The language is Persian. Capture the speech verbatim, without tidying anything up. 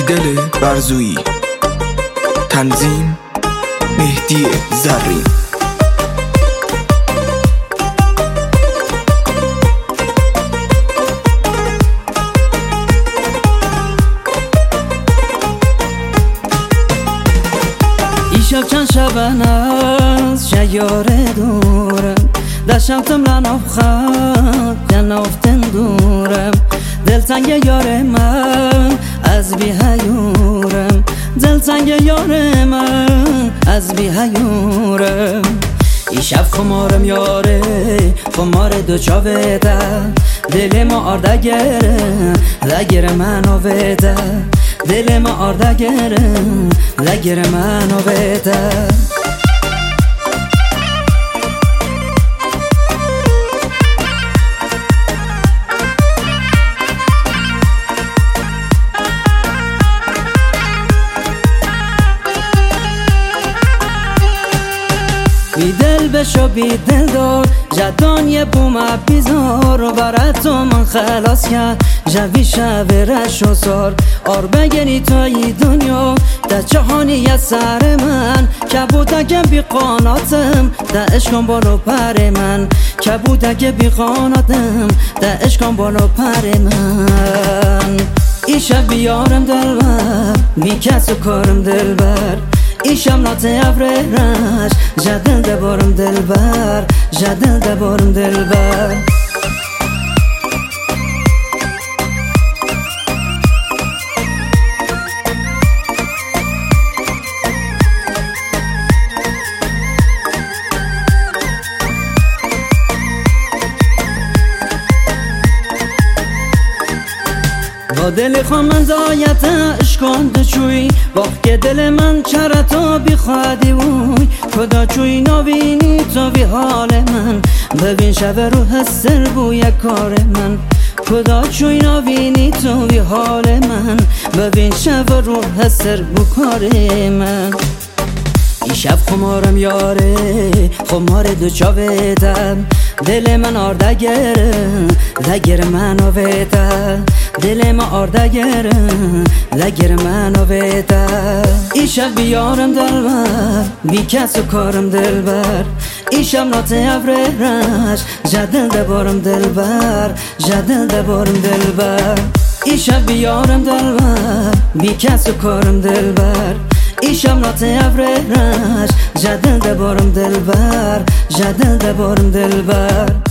بیدل برزویی، تنظیم مهدی زرین. شب چند شبن از شیار دورم داشتم تملان افخاد جنافتن دورم دلتنگ یار من از بی هیورم دلتنگ یار من از بی هیورم ای شب خمارم یاره خمار دو چاوه ده دل ما آردگره لگر منو بده دل ما آردگره لگر منو بده بی دل بشو بی دل دار جدان یه بوم بیزار و برات تو من خلاص کرد جوی شب رش و سار آر بگری توی دنیا در جهانی سر من کبودک بی قاناتم در عشقم بالو پر من کبودک بی قاناتم در عشقم بالو پر من ای شب بیارم دلبر بی کس و کارم دلبر ایشم نات ابرهش جدل دبارم دلبر جدل دبارم دلبر با دل خود من زایت اشکان چوی وقت که دل من چرا بی خودی وی کدا چوی نبینی تو بی حال من ببین شب رو هستر بوی کار من کدا چوی نبینی تو بی حال من ببین شب رو هستر بو کار من ای شب خمارم یاره خمار دو چاوه دم دل من آردگره لگر منو بده دل من آردگره لگر منو بده ای شب بیارم دلبر بی کس و کارم دلبر ای شب نات ابرهش جدل دبارم دلبر جدل دبارم دلبر ای شب بیارم دلبر بی کس و کارم دلبر ای شب نات ابرهش جدل دبارم دلبر جدل دبارم دلبر